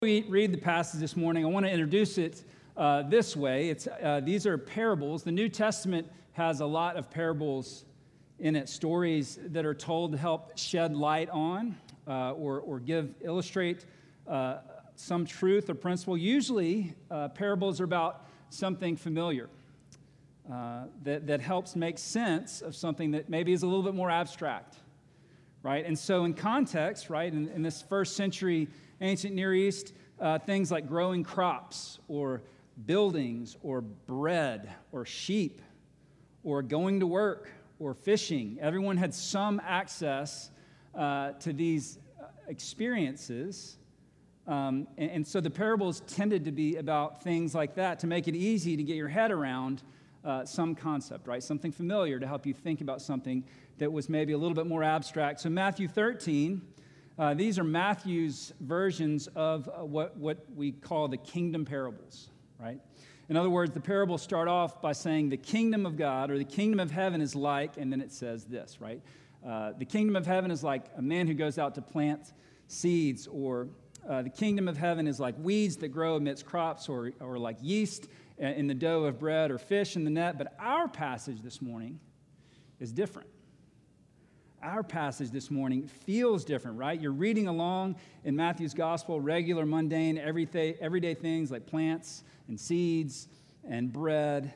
We read the passage this morning. I want to introduce it this way. These are parables. The New Testament has a lot of parables in it, stories that are told to help shed light on or illustrate some truth or principle. Usually, parables are about something familiar that helps make sense of something that maybe is a little bit more abstract, right? And so in context, right, in this first century ancient Near East, things like growing crops or buildings or bread or sheep or going to work or fishing. Everyone had some access to these experiences. And so the parables tended to be about things like that to make it easy to get your head around some concept, right? Something familiar to help you think about something that was maybe a little bit more abstract. So Matthew 13, these are Matthew's versions of what we call the kingdom parables, right? In other words, the parables start off by saying the kingdom of God or the kingdom of heaven is like, and then it says this, right? The kingdom of heaven is like a man who goes out to plant seeds, or the kingdom of heaven is like weeds that grow amidst crops, or like yeast in the dough of bread, or fish in the net. But our passage this morning is different. Our passage this morning feels different, right? You're reading along in Matthew's gospel, regular, mundane, everyday things like plants and seeds and bread,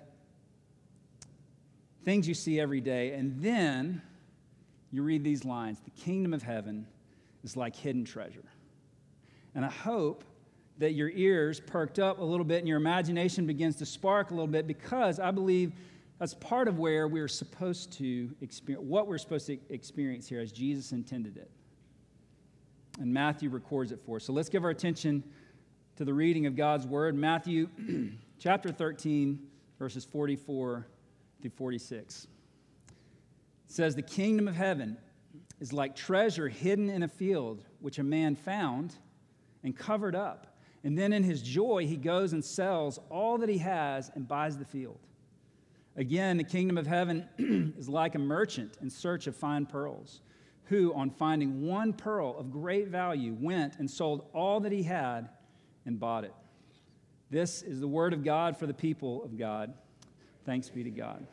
things you see every day. And then you read these lines: the kingdom of heaven is like hidden treasure. And I hope that your ears perked up a little bit and your imagination begins to spark a little bit, because I believe that's part of where we're supposed to experience, what we're supposed to experience here as Jesus intended it. And Matthew records it for us. So let's give our attention to the reading of God's word. Matthew chapter 13, verses 44 through 46. It says, "The kingdom of heaven is like treasure hidden in a field, which a man found and covered up. And then in his joy, he goes and sells all that he has and buys the field. Again, the kingdom of heaven is like a merchant in search of fine pearls, who, on finding one pearl of great value, went and sold all that he had and bought it." This is the word of God for the people of God. Thanks be to God.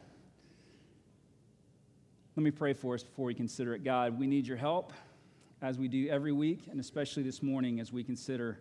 Let me pray for us before we consider it. God, we need your help, as we do every week, and especially this morning as we consider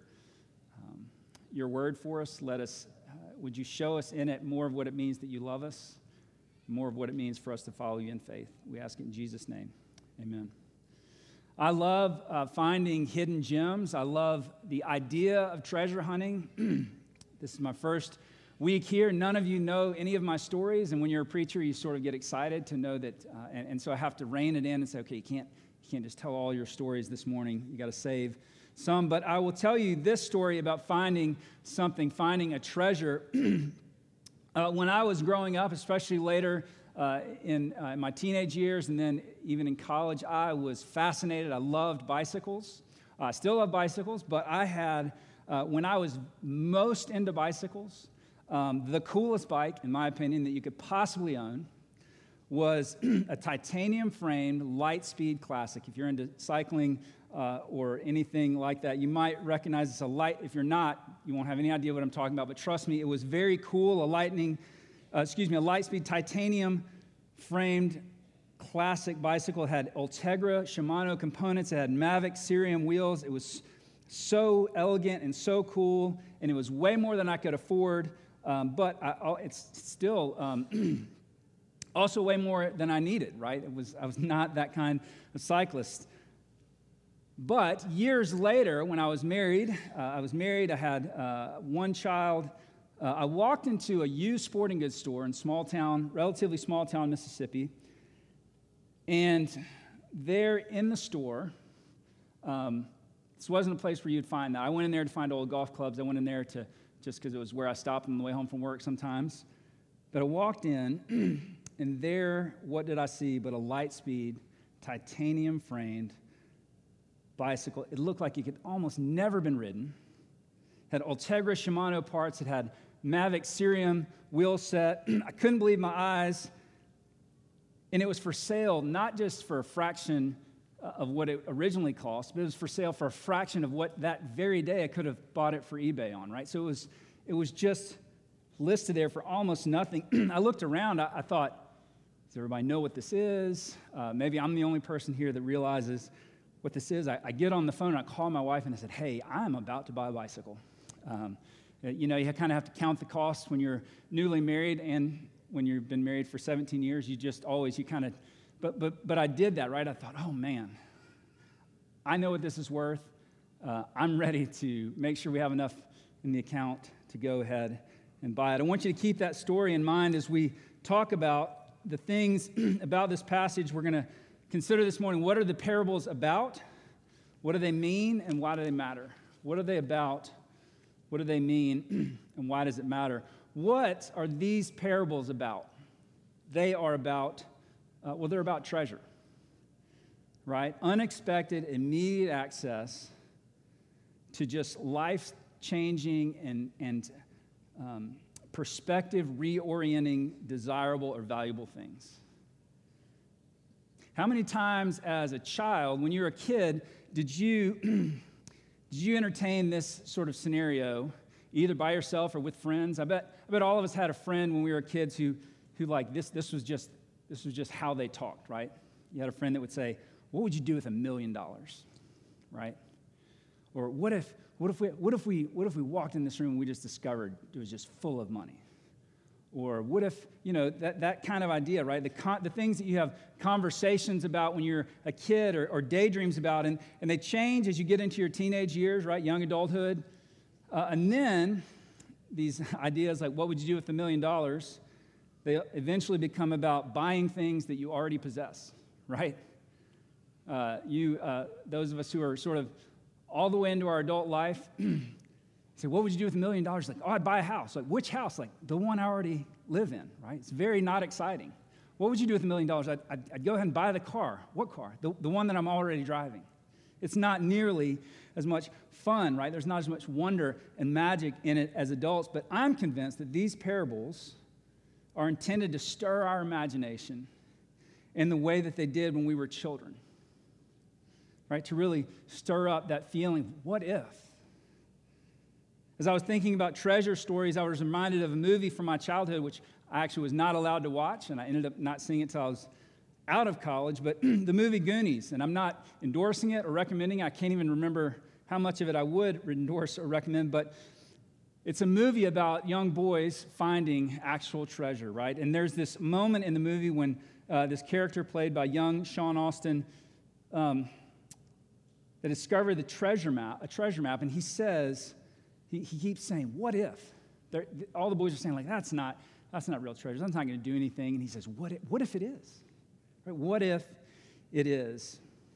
your word for us. Would you show us in it more of what it means that you love us, more of what it means for us to follow you in faith? We ask it in Jesus' name. Amen. I love finding hidden gems. I love the idea of treasure hunting. This is my first week here. None of you know any of my stories, and when you're a preacher, you sort of get excited to know that, and so I have to rein it in and say, okay, you can't just tell all your stories this morning. You got to save some. But I will tell you this story about finding a treasure. When I was growing up, especially later in my teenage years and then even in college, I was fascinated. I loved bicycles. I still love bicycles, but I had, when I was most into bicycles, the coolest bike, in my opinion, that you could possibly own was a titanium-framed Lightspeed Classic. If you're into cycling or anything like that, you might recognize it's a light. If you're not, you won't have any idea what I'm talking about. But trust me, it was very cool. A Lightspeed titanium-framed classic bicycle. It had Ultegra Shimano components. It had Mavic Cerium wheels. It was so elegant and so cool, and it was way more than I could afford. But it's still also way more than I needed, right? I was not that kind of cyclist. But years later, when I was married, I had one child. I walked into a used sporting goods store in relatively small town, Mississippi. And there in the store, this wasn't a place where you'd find that. I went in there to find old golf clubs. I went in there just because it was where I stopped on the way home from work sometimes. But I walked in, and there, what did I see but a Lightspeed titanium-framed bicycle. It looked like it could almost never been ridden. It had Ultegra Shimano parts. It had Mavic Cerium wheel set. I couldn't believe my eyes. And it was for sale, not just for a fraction of what it originally cost, but it was for sale for a fraction of what that very day I could have bought it for eBay on, right? So it was just listed there for almost nothing. I looked around, I thought, does everybody know what this is? Maybe I'm the only person here that realizes what this is. I get on the phone and I call my wife and I said, hey, I'm about to buy a bicycle. You kind of have to count the costs when you're newly married, and when you've been married for 17 years, but I did that, right? I thought, oh man, I know what this is worth. I'm ready to make sure we have enough in the account to go ahead and buy it. I want you to keep that story in mind as we talk about the things about this passage we're going to consider this morning. What are the parables about? What do they mean, and why do they matter? What are they about? What do they mean, and why does it matter? What are these parables about? They are about, they're about treasure, right? Unexpected, immediate access to just life-changing and perspective reorienting desirable or valuable things. How many times as a child, when you were a kid, did you entertain this sort of scenario, either by yourself or with friends? I bet all of us had a friend when we were kids who like this was just how they talked, right? You had a friend that would say, "What would you do with $1 million?" Right? Or what if we walked in this room and we just discovered it was just full of money? Or what if, that kind of idea, right? The things that you have conversations about when you're a kid or daydreams about, and they change as you get into your teenage years, right? Young adulthood. And then these ideas like, what would you do with $1 million? They eventually become about buying things that you already possess, right? Those of us who are sort of all the way into our adult life, say, what would you do with $1 million? Like, I'd buy a house. Like, which house? Like, the one I already live in, right? It's very not exciting. What would you do with $1 million? I'd go ahead and buy the car. What car? The one that I'm already driving. It's not nearly as much fun, right? There's not as much wonder and magic in it as adults, but I'm convinced that these parables are intended to stir our imagination in the way that they did when we were children, right? To really stir up that feeling, what if? As I was thinking about treasure stories, I was reminded of a movie from my childhood, which I actually was not allowed to watch, and I ended up not seeing it until I was out of college, but the movie Goonies, and I'm not endorsing it or recommending it. I can't even remember how much of it I would endorse or recommend, but it's a movie about young boys finding actual treasure, right? And there's this moment in the movie when this character played by young Sean Astin that discovered a treasure map, and he says, he keeps saying, what if? All the boys are saying, like, that's not real treasure. That's not going to do anything. And he says, what if it is? Right? What if it is?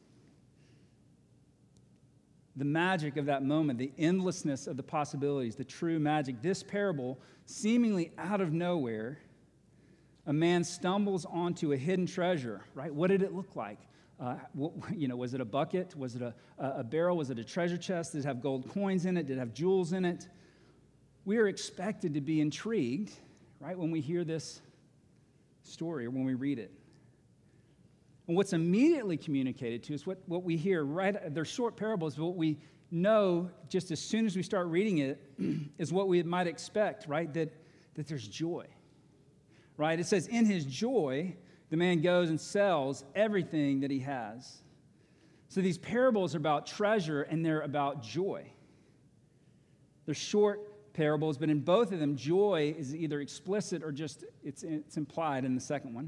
The magic of that moment, the endlessness of the possibilities, the true magic. This parable, seemingly out of nowhere, a man stumbles onto a hidden treasure, right? What did it look like? Was it a bucket? Was it a barrel? Was it a treasure chest? Did it have gold coins in it? Did it have jewels in it? We are expected to be intrigued, right, when we hear this story or when we read it. And what's immediately communicated to us, what we hear, right, they're short parables, but what we know just as soon as we start reading it is what we might expect, right, that there's joy, right? It says, in his joy, the man goes and sells everything that he has. So these parables are about treasure and they're about joy. They're short parables, but in both of them, joy is either explicit or just it's implied in the second one.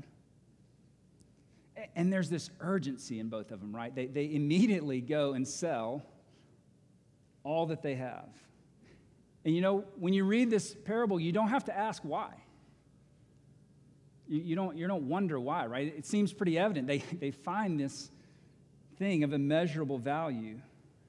And there's this urgency in both of them, right? They immediately go and sell all that they have. And when you read this parable, you don't have to ask why. You don't wonder why, right? It seems pretty evident. They find this thing of immeasurable value.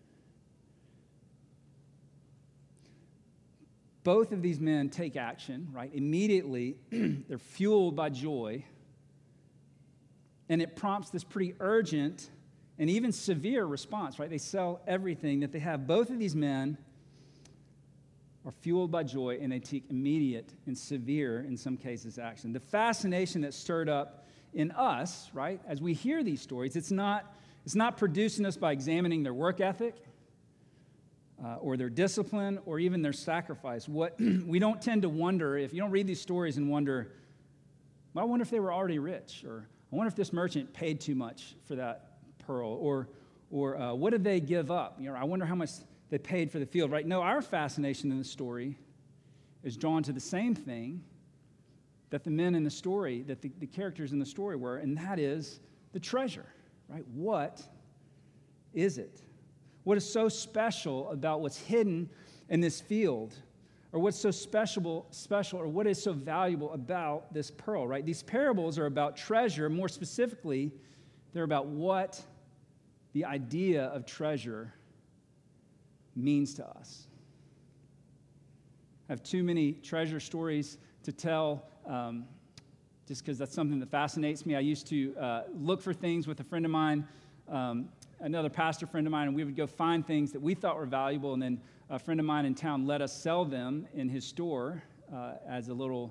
Both of these men take action, right? Immediately, they're fueled by joy. And it prompts this pretty urgent and even severe response, right? They sell everything that they have. Both of these men are fueled by joy, and they take immediate and severe, in some cases, action. The fascination that's stirred up in us, right, as we hear these stories, it's not It's not produced in us by examining their work ethic or their discipline or even their sacrifice. What we don't tend to wonder, if you don't read these stories and wonder, well, I wonder if they were already rich, or I wonder if this merchant paid too much for that pearl, or what did they give up? I wonder how much they paid for the field, right? No, our fascination in the story is drawn to the same thing that the men in the story, that the characters in the story were, and that is the treasure, right? What is it? What is so special about what's hidden in this field? Or what's so special, or what is so valuable about this pearl, right? These parables are about treasure. More specifically, they're about what the idea of treasure means to us. I have too many treasure stories to tell just because that's something that fascinates me. I used to look for things with a friend of mine, another pastor friend of mine, and we would go find things that we thought were valuable, and then a friend of mine in town let us sell them in his store as a little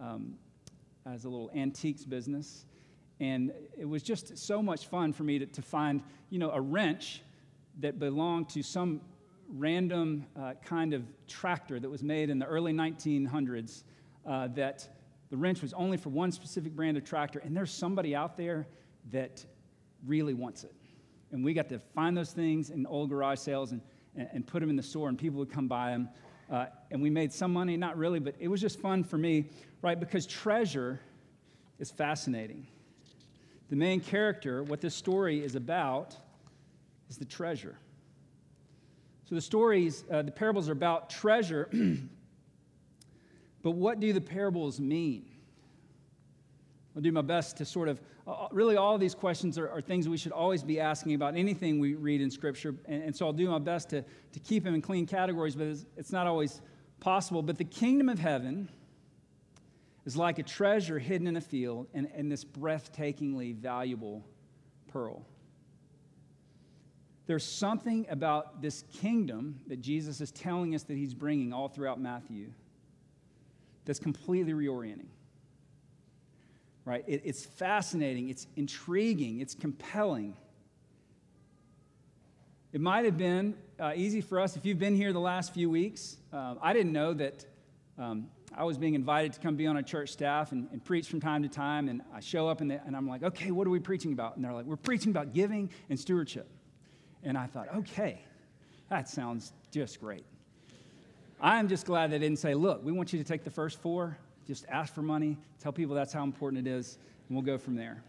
antiques business. And it was just so much fun for me to find, a wrench that belonged to some random kind of tractor that was made in the early 1900s, that the wrench was only for one specific brand of tractor, and there's somebody out there that really wants it. And we got to find those things in old garage sales and put them in the store, and people would come buy them. And we made some money, not really, but it was just fun for me, right? Because treasure is fascinating. The main character, what this story is about, is the treasure. So the parables are about treasure, but what do the parables mean? I'll do my best to sort of, really all of these questions are things we should always be asking about anything we read in Scripture, and so I'll do my best to keep them in clean categories, but it's not always possible. But the kingdom of heaven is like a treasure hidden in a field and this breathtakingly valuable pearl. There's something about this kingdom that Jesus is telling us that he's bringing all throughout Matthew that's completely reorienting. Right? It's fascinating, it's intriguing, it's compelling. It might have been easy for us, if you've been here the last few weeks. I didn't know that I was being invited to come be on a church staff and preach from time to time, and I show up and I'm like, okay, what are we preaching about? And they're like, we're preaching about giving and stewardship. And I thought, okay, that sounds just great. I'm just glad they didn't say, look, we want you to take the first 4, just ask for money, tell people that's how important it is, and we'll go from there.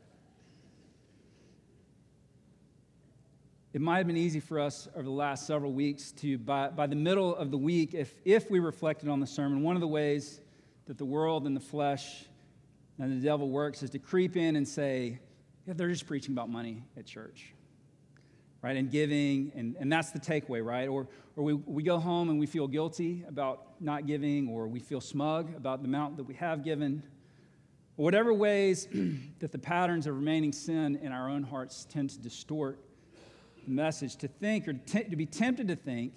It might have been easy for us over the last several weeks to, by the middle of the week, if we reflected on the sermon, one of the ways that the world and the flesh and the devil works is to creep in and say, yeah, they're just preaching about money at church, right, and giving, and that's the takeaway, right? Or we go home and we feel guilty about not giving, or we feel smug about the amount that we have given, or whatever ways that the patterns of remaining sin in our own hearts tend to distort the message, to think or to be tempted to think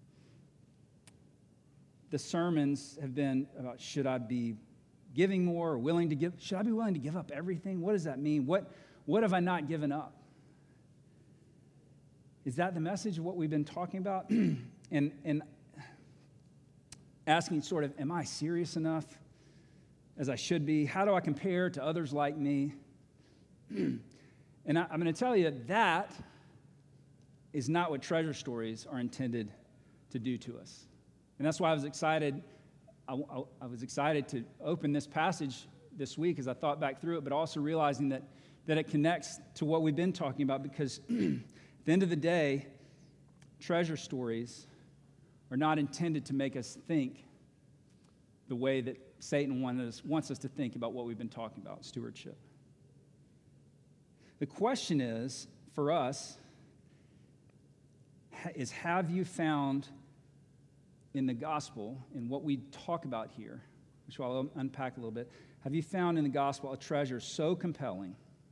the sermons have been about, should I be giving more or willing to give? Should I be willing to give up everything? What does that mean? What have I not given up? Is that the message of what we've been talking about? and asking sort of, am I serious enough as I should be? How do I compare to others like me? And I'm going to tell you that is not what treasure stories are intended to do to us. And that's why I was excited. I was excited to open this passage this week as I thought back through it, but also realizing that it connects to what we've been talking about, because at the end of the day, treasure stories are not intended to make us think the way that Satan wants us to think about what we've been talking about, stewardship. The question is, for us, is, have you found in the gospel, in what we talk about here, which I'll unpack a little bit, have you found in the gospel a treasure so compelling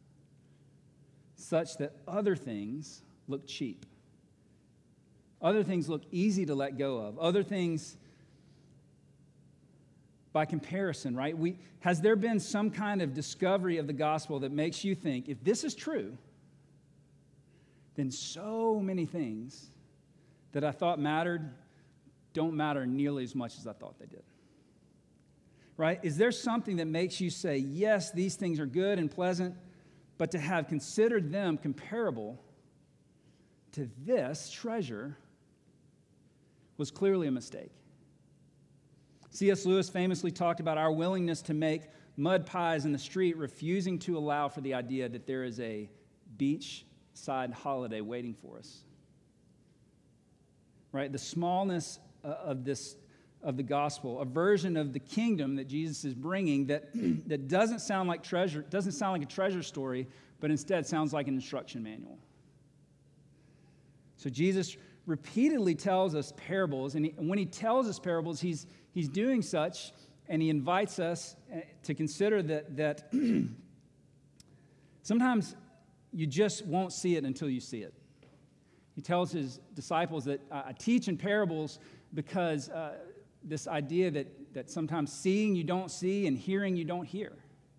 such that other things look cheap? Other things look easy to let go of. Other things, by comparison, right? Has there been some kind of discovery of the gospel that makes you think, if this is true, then so many things that I thought mattered don't matter nearly as much as I thought they did. Right? Is there something that makes you say, yes, these things are good and pleasant, but to have considered them comparable to this treasure was clearly a mistake? C.S. Lewis famously talked about our willingness to make mud pies in the street, refusing to allow for the idea that there is a beachside holiday waiting for us. Right? The smallness of the gospel, a version of the kingdom that Jesus is bringing that doesn't sound like treasure, doesn't sound like a treasure story, but instead sounds like an instruction manual. So Jesus repeatedly tells us parables, and when he tells us parables, he's doing such, and he invites us to consider that sometimes you just won't see it until you see it. He tells his disciples that I teach in parables because this idea that sometimes seeing you don't see and hearing you don't hear.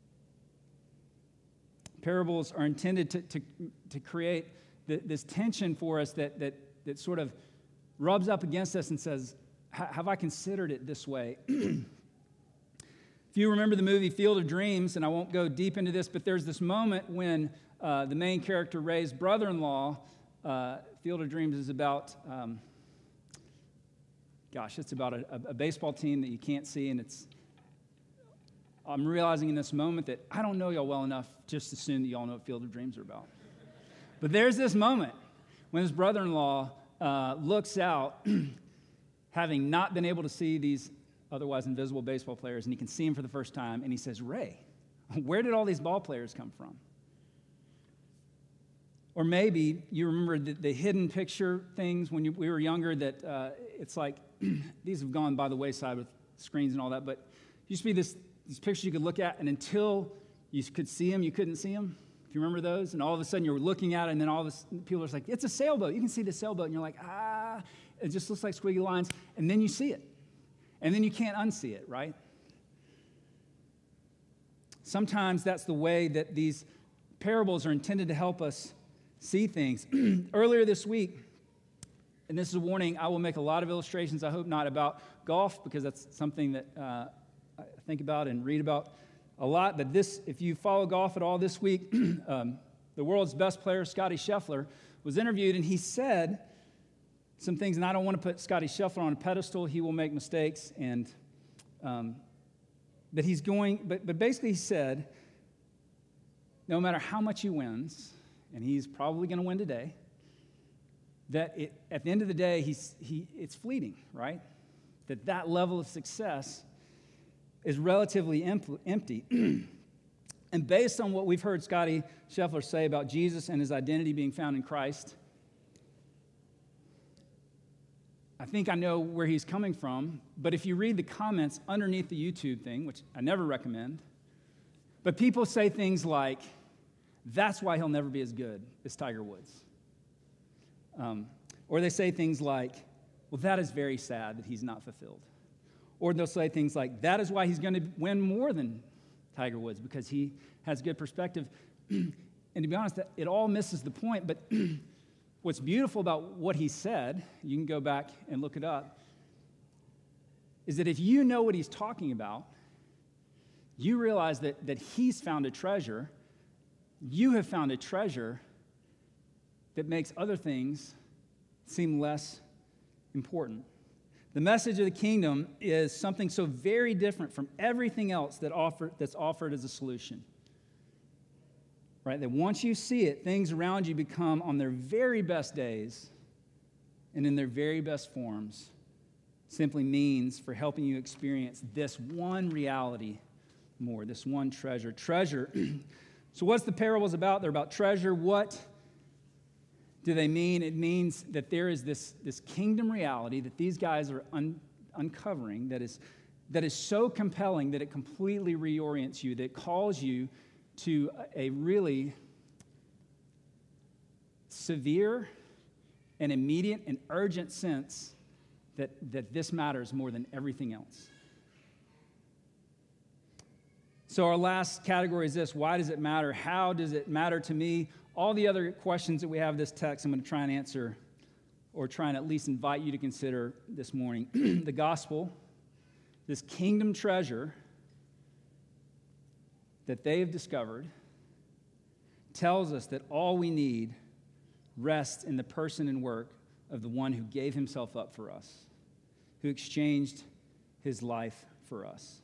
Parables are intended to create this tension for us that sort of rubs up against us and says, have I considered it this way? If you remember the movie Field of Dreams, and I won't go deep into this, but there's this moment when the main character, Ray's brother-in-law, Field of Dreams is about, it's about a baseball team that you can't see, and I'm realizing in this moment that I don't know y'all well enough just to assume that y'all know what Field of Dreams are about. But there's this moment when his brother-in-law looks out, having not been able to see these otherwise invisible baseball players, and he can see them for the first time, and he says, Ray, where did all these ball players come from? Or maybe you remember the hidden picture things when we were younger that it's like, these have gone by the wayside with screens and all that, but it used to be these pictures you could look at, and until you could see them, you couldn't see them. If you remember those? And all of a sudden you're looking at it, and then all of a sudden people are like, it's a sailboat. You can see the sailboat, and you're like, it just looks like squiggly lines, and then you see it. And then you can't unsee it, right? Sometimes that's the way that these parables are intended to help us see things. Earlier this week, and this is a warning, I will make a lot of illustrations, I hope not, about golf, because that's something that I think about and read about a lot. But if you follow golf at all this week, the world's best player, Scottie Scheffler, was interviewed, and he said some things, and I don't want to put Scottie Scheffler on a pedestal. He will make mistakes, and but basically he said, no matter how much he wins, and he's probably going to win today, that at the end of the day, it's fleeting, right? That level of success is relatively empty. And based on what we've heard Scottie Scheffler say about Jesus and his identity being found in Christ, I think I know where he's coming from, but if you read the comments underneath the YouTube thing, which I never recommend, but people say things like, that's why he'll never be as good as Tiger Woods. Or they say things like, well, that is very sad that he's not fulfilled. Or they'll say things like, that is why he's going to win more than Tiger Woods, because he has good perspective. And to be honest, it all misses the point, but what's beautiful about what he said, you can go back and look it up, is that if you know what he's talking about, you realize that he's found a treasure. You have found a treasure that makes other things seem less important. The message of the kingdom is something so very different from everything else that's offered as a solution. Right? That once you see it, things around you become on their very best days and in their very best forms simply means for helping you experience this one reality more, this one treasure. Treasure. So what's the parables about? They're about treasure. What do they mean? It means that there is this kingdom reality that these guys are uncovering that is so compelling that it completely reorients you, that calls you to a really severe and immediate and urgent sense that this matters more than everything else. So our last category is this: why does it matter? How does it matter to me? All the other questions that we have in this text, I'm going to try and answer, or try and at least invite you to consider this morning. The gospel, this kingdom treasure that they have discovered, tells us that all we need rests in the person and work of the one who gave himself up for us, who exchanged his life for us.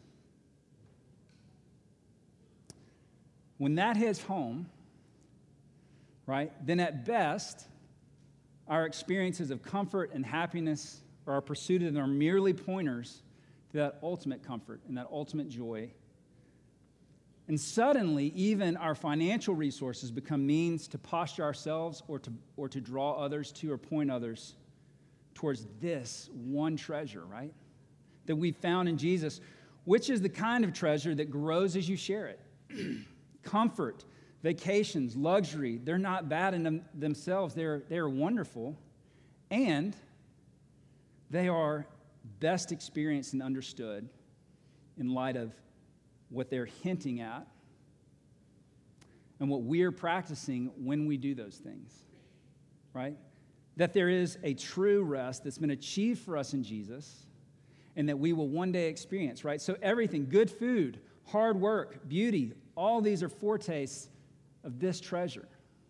When that hits home, right, then at best, our experiences of comfort and happiness, or our pursuit of them, are merely pointers to that ultimate comfort and that ultimate joy. And suddenly, even our financial resources become means to posture ourselves or to draw others to or point others towards this one treasure, right, that we found in Jesus, which is the kind of treasure that grows as you share it. Comfort, vacations, luxury, they're not bad in themselves. They're wonderful, and they are best experienced and understood in light of what they're hinting at and what we're practicing when we do those things, right? That there is a true rest that's been achieved for us in Jesus and that we will one day experience, right? So everything, good food, hard work, beauty, all these are foretastes of this treasure.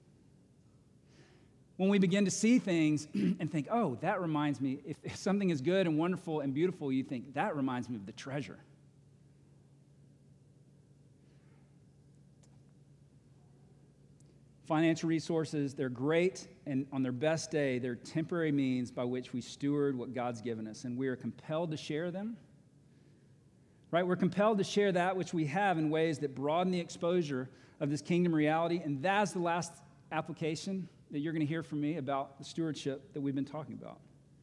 When we begin to see things and think, oh, that reminds me, if something is good and wonderful and beautiful, you think, that reminds me of the treasure. Financial resources, they're great, and on their best day, they're temporary means by which we steward what God's given us, and we are compelled to share them. Right? We're compelled to share that which we have in ways that broaden the exposure of this kingdom reality, and that's the last application that you're going to hear from me about the stewardship that we've been talking about.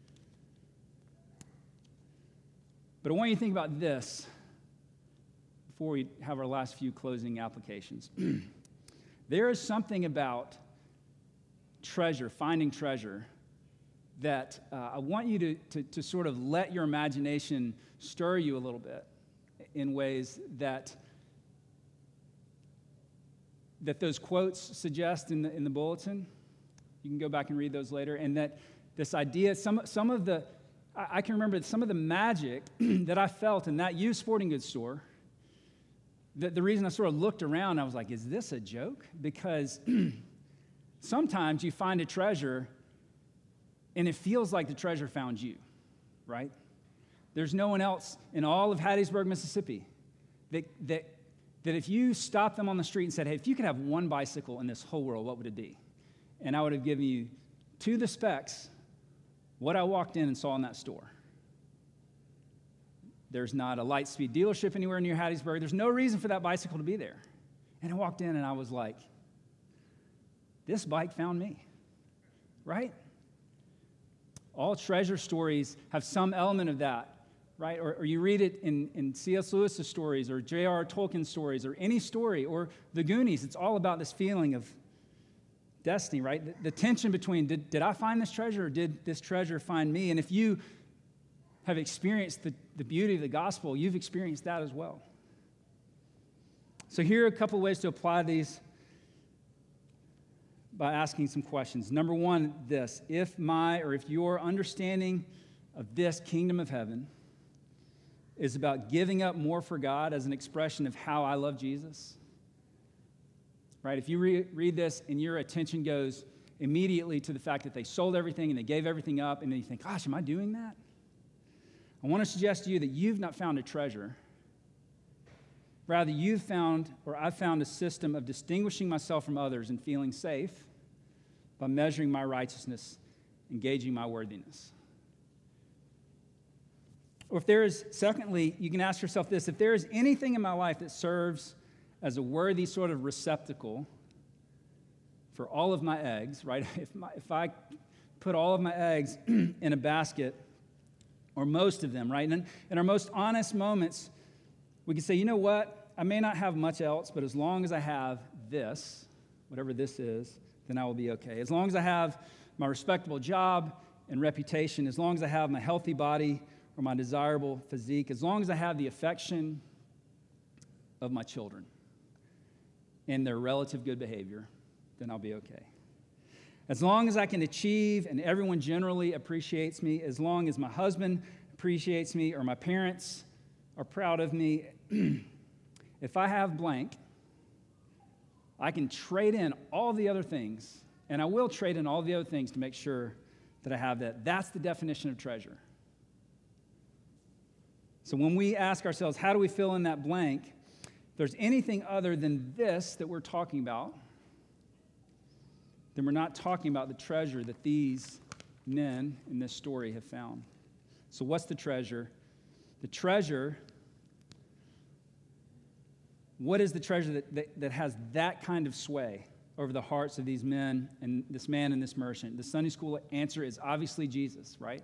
But I want you to think about this before we have our last few closing applications. There is something about treasure, finding treasure, that I want you to sort of let your imagination stir you a little bit in ways that those quotes suggest in the bulletin. You can go back and read those later. And that this idea, some of the, I can remember some of the magic that I felt in that used sporting goods store. The reason I sort of looked around, I was like, is this a joke? Because sometimes you find a treasure and it feels like the treasure found you, right? There's no one else in all of Hattiesburg, Mississippi, that if you stopped them on the street and said, hey, if you could have one bicycle in this whole world, what would it be? And I would have given you to the specs what I walked in and saw in that store. There's not a Lightspeed dealership anywhere near Hattiesburg. There's no reason for that bicycle to be there. And I walked in and I was like, this bike found me, right? All treasure stories have some element of that, right? Or you read it in C.S. Lewis's stories or J.R.R. Tolkien's stories or any story or The Goonies. It's all about this feeling of destiny, right? The tension between did I find this treasure or did this treasure find me? And if you have experienced the beauty of the gospel, you've experienced that as well. So here are a couple ways to apply these by asking some questions. Number one, this: if your understanding of this kingdom of heaven is about giving up more for God as an expression of how I love Jesus, right? If you read this and your attention goes immediately to the fact that they sold everything and they gave everything up, and then you think, gosh, am I doing that? I want to suggest to you that you've not found a treasure. Rather, I've found a system of distinguishing myself from others and feeling safe by measuring my righteousness, engaging my worthiness. Or secondly, you can ask yourself this: if there is anything in my life that serves as a worthy sort of receptacle for all of my eggs, right? If I put all of my eggs in a basket, or most of them, right? And in our most honest moments, we can say, you know what? I may not have much else, but as long as I have this, whatever this is, then I will be okay. As long as I have my respectable job and reputation, as long as I have my healthy body or my desirable physique, as long as I have the affection of my children and their relative good behavior, then I'll be okay. As long as I can achieve and everyone generally appreciates me, as long as my husband appreciates me or my parents are proud of me, if I have blank, I can trade in all the other things, and I will trade in all the other things to make sure that I have that. That's the definition of treasure. So when we ask ourselves, how do we fill in that blank? If there's anything other than this that we're talking about, then we're not talking about the treasure that these men in this story have found. So what's the treasure? The treasure, what is the treasure that has that kind of sway over the hearts of these men and this man and this merchant? The Sunday school answer is obviously Jesus, right?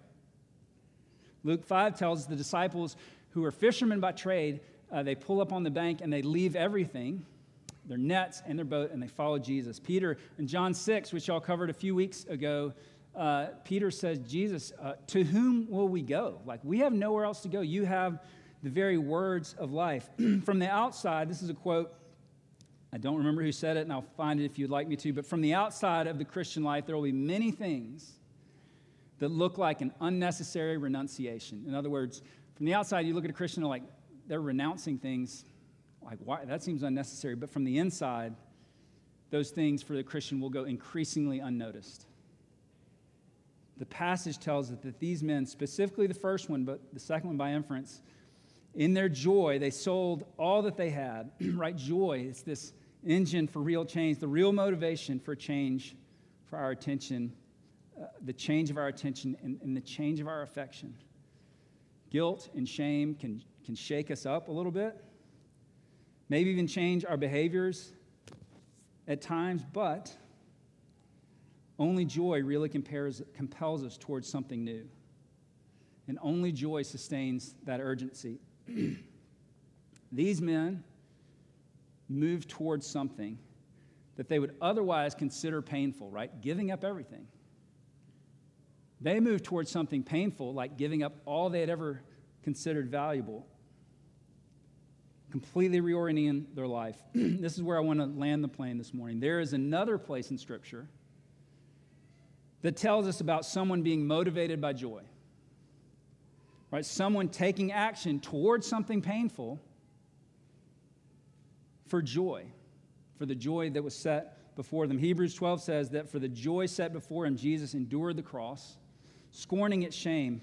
Luke 5 tells us the disciples who are fishermen by trade, they pull up on the bank and they leave everything, their nets and their boat, and they follow Jesus. Peter, in John 6, which y'all covered a few weeks ago, Peter says, Jesus, to whom will we go? Like, we have nowhere else to go. You have the very words of life. From the outside, this is a quote, I don't remember who said it, and I'll find it if you'd like me to, but from the outside of the Christian life, there will be many things that look like an unnecessary renunciation. In other words, from the outside, you look at a Christian and like, they're renouncing things. Like, why? That seems unnecessary. But from the inside, those things for the Christian will go increasingly unnoticed. The passage tells us that these men, specifically the first one, but the second one by inference, in their joy, they sold all that they had, right? Joy is this engine for real change, the real motivation for change, for our attention, the change of our attention and the change of our affection. Guilt and shame can shake us up a little bit, maybe even change our behaviors at times, but only joy really compels us towards something new. And only joy sustains that urgency. These men moved towards something that they would otherwise consider painful, right? Giving up everything. They moved towards something painful, like giving up all they had ever considered valuable, completely reorienting their life. This is where I want to land the plane this morning. There is another place in Scripture that tells us about someone being motivated by joy. Right? Someone taking action towards something painful for joy, for the joy that was set before them. Hebrews 12 says that for the joy set before him, Jesus endured the cross, scorning its shame.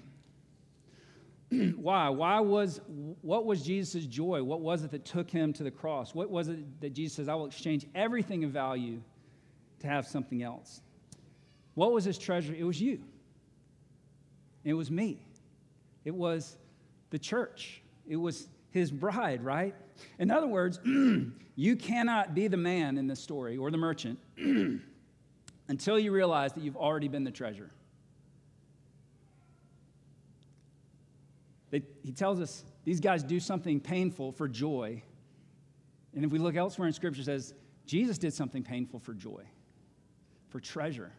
Why? What was Jesus' joy? What was it that took him to the cross? What was it that Jesus says, I will exchange everything of value to have something else? What was his treasure? It was you. It was me. It was the church. It was his bride, right? In other words, you cannot be the man in this story or the merchant until you realize that you've already been the treasure. He tells us these guys do something painful for joy. And if we look elsewhere in Scripture, it says Jesus did something painful for joy, for treasure.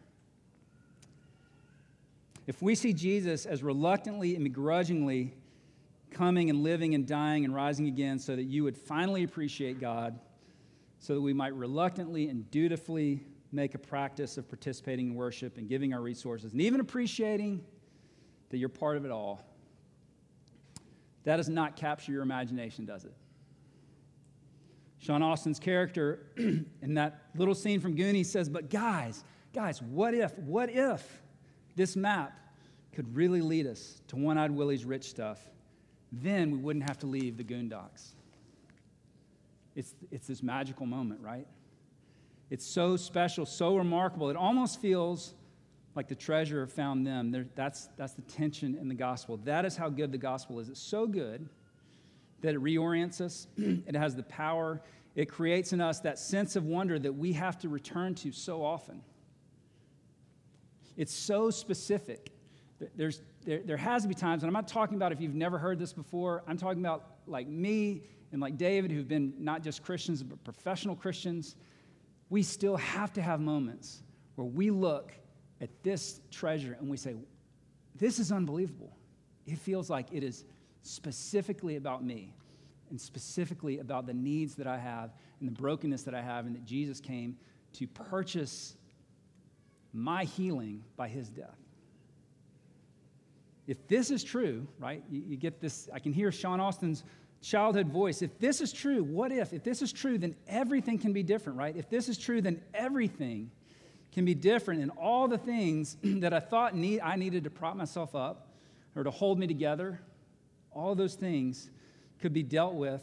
If we see Jesus as reluctantly and begrudgingly coming and living and dying and rising again so that you would finally appreciate God, so that we might reluctantly and dutifully make a practice of participating in worship and giving our resources and even appreciating that you're part of it all, that does not capture your imagination, does it? Sean Austin's character in that little scene from Goonies says, but guys, what if this map could really lead us to One-Eyed Willie's rich stuff? Then we wouldn't have to leave the Goondocks. It's this magical moment, right? It's so special, so remarkable. It almost feels like the treasure found them. That's the tension in the gospel. That is how good the gospel is. It's so good that it reorients us. It has the power. It creates in us that sense of wonder that we have to return to so often. It's so specific. There has to be times, and I'm not talking about if you've never heard this before. I'm talking about like me and like David, who've been not just Christians, but professional Christians. We still have to have moments where we look at this treasure and we say, this is unbelievable. It feels like it is specifically about me. and specifically about the needs that I have and the brokenness that I have, and that Jesus came to purchase my healing by his death. If this is true, right, you get this, I can hear Sean Austin's childhood voice. If this is true, what if? If this is true, then everything can be different, right? If this is true, then everything can be different, and all the things that I thought I needed to prop myself up or to hold me together, all those things could be dealt with.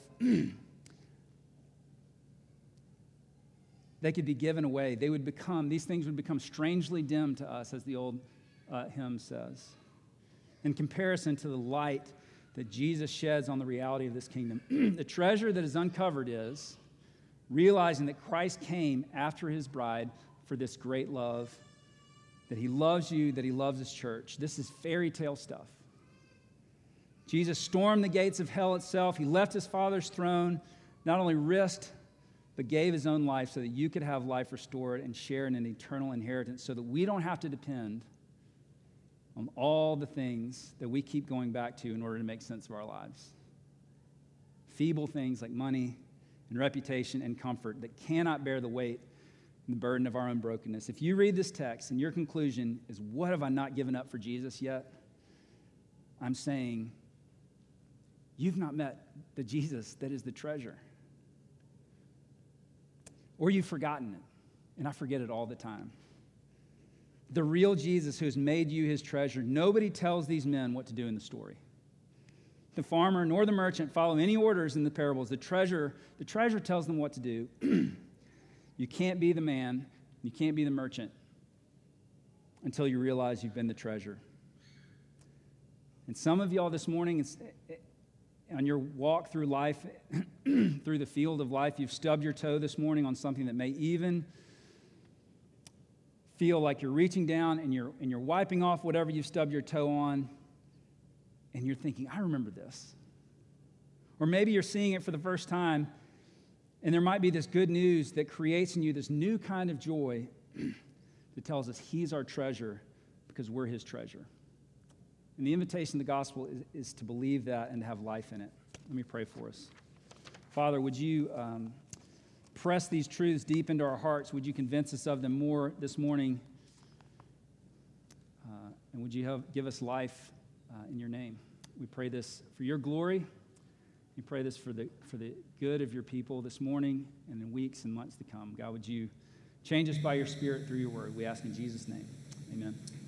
They could be given away. These things would become strangely dim to us, as the old hymn says, in comparison to the light that Jesus sheds on the reality of this kingdom. The treasure that is uncovered is realizing that Christ came after his bride for this great love, that he loves you, that he loves his church. This is fairy tale stuff. Jesus stormed the gates of hell itself. He left his Father's throne, not only risked, but gave his own life so that you could have life restored and share in an eternal inheritance, so that we don't have to depend on all the things that we keep going back to in order to make sense of our lives. Feeble things like money and reputation and comfort that cannot bear the weight and the burden of our own brokenness. If you read this text and your conclusion is, what have I not given up for Jesus yet? I'm saying, you've not met the Jesus that is the treasure. Or you've forgotten it, and I forget it all the time. The real Jesus who has made you his treasure. Nobody tells these men what to do in the story. The farmer nor the merchant follow any orders in the parables. The treasure tells them what to do. You can't be the man, you can't be the merchant until you realize you've been the treasure. And some of y'all this morning, on your walk through life, through the field of life, you've stubbed your toe this morning on something that may even feel like you're reaching down and you're wiping off whatever you've stubbed your toe on, and you're thinking, I remember this. Or maybe you're seeing it for the first time, and there might be this good news that creates in you this new kind of joy that tells us he's our treasure because we're his treasure. And the invitation of the gospel is to believe that and to have life in it. Let me pray for us. Father, would you press these truths deep into our hearts? Would you convince us of them more this morning? And would you give us life in your name? We pray this for your glory. We pray this for the good of your people this morning and in weeks and months to come. God, would you change us by your Spirit through your word? We ask in Jesus' name. Amen.